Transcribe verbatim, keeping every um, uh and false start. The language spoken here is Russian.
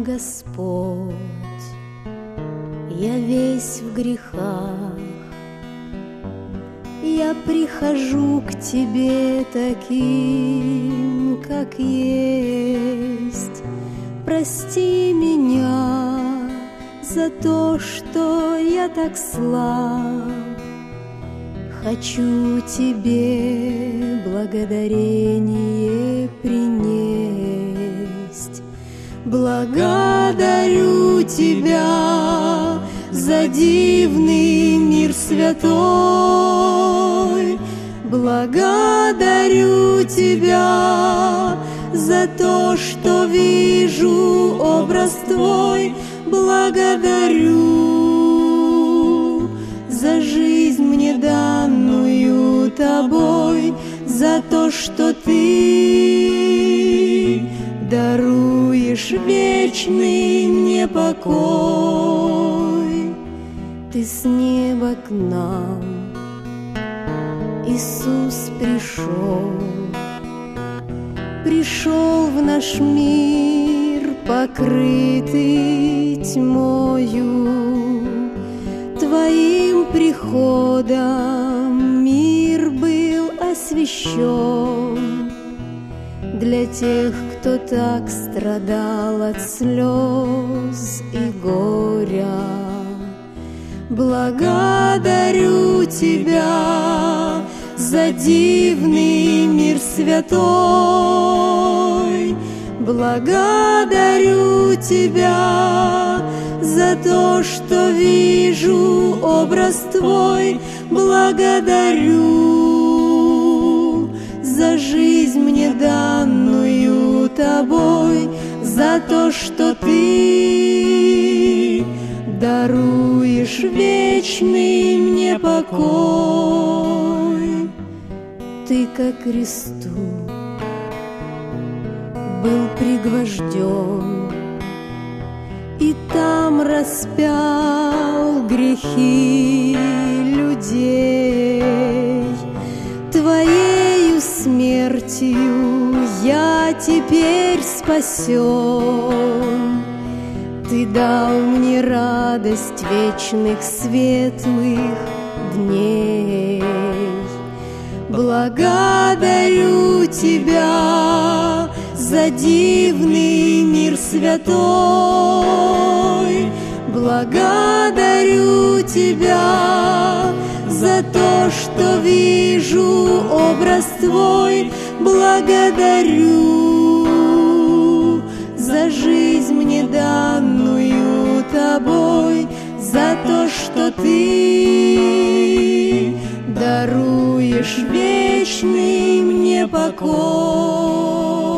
Господь, я весь в грехах, я прихожу к Тебе таким, как есть. Прости меня за то, что я так слаб. Хочу Тебе благодарение принесть. Благодарю Тебя за дивный мир святой. Благодарю Тебя за то, что вижу образ Твой. Благодарю за жизнь мне данную Тобой, за то, что Ты даруешь вечный мне покой. Ты с неба к нам, Иисус, пришел, пришел в наш мир, покрытый тьмою. Твоим приходом мир был освящен. Для тех, кто так страдал от слез и горя, благодарю Тебя за дивный мир святой. Благодарю Тебя за то, что вижу образ Твой. Благодарю за жизнь мне данную Тобой, за то, что Ты даруешь вечный мне покой. Ты ко кресту был пригвожден, и там распял грехи людей. Твоею смертью я теперь спасен. Ты дал мне радость вечных светлых дней. Благодарю Тебя за дивный мир святой. Благодарю Тебя за то, что вижу образ Твой. Благодарю за жизнь мне данную Тобой, за то, что Ты даруешь вечный мне покой.